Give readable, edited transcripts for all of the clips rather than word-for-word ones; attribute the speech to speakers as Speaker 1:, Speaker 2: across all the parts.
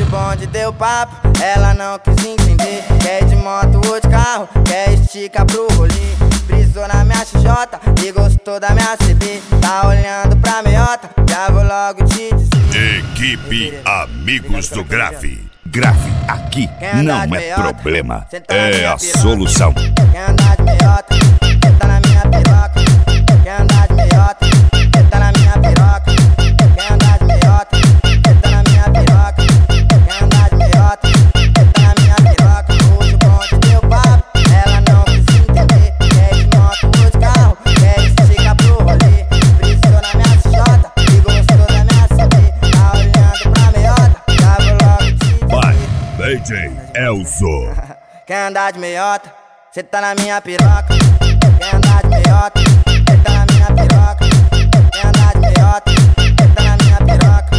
Speaker 1: bonde deu papo, ela não quis entender. Quer ir de moto ou de carro, quer esticar pro rolê. Brisou na minha XJ e gostou da minha CB. Tá olhando pra meiota, já vou logo te dizer.
Speaker 2: Equipe Amigos do Grave. Grave aqui não é problema, é a solução.
Speaker 1: Quer andar de meiota, senta na minha piroca. Quer andar de meiota, senta na minha piroca. Quer andar de meiota, senta na minha piroca. Quer andar de meiota, senta na minha piroca. Hoje o bonde deu papo, ela não quis entender. Quer ir de moto ou de carro, quer esticar pro rolê. Brisou na minha XJ e gostou da minha CB. Tá olhando pra meiota, já vou logo te dizer.
Speaker 2: Vai, DJ Elzo.
Speaker 1: Quer andar de meiota, cê tá na minha piroca. Quer andar de meiota, cê tá na minha piroca. Quer andar de meiota, cê tá na minha piroca.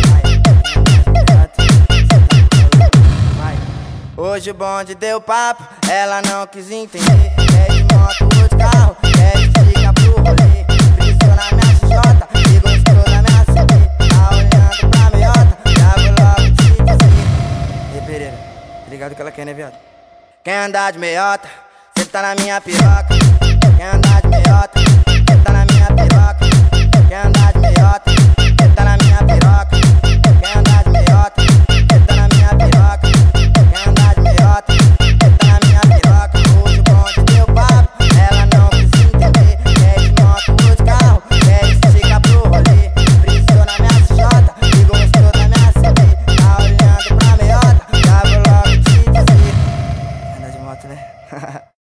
Speaker 1: Vai. Hoje o bonde deu papo, ela não quis entender. Quer ir de moto ou de carro, quer esticar pro rolê. Brisou na minha XJ e gostou da minha CB. Tá olhando pra meiota, já vou logo te dizer. Ei, Pereira, tá ligado que ela quer, né, viado? Quer andar de meiota, cê tá na minha piroca. Quer andar de meiota,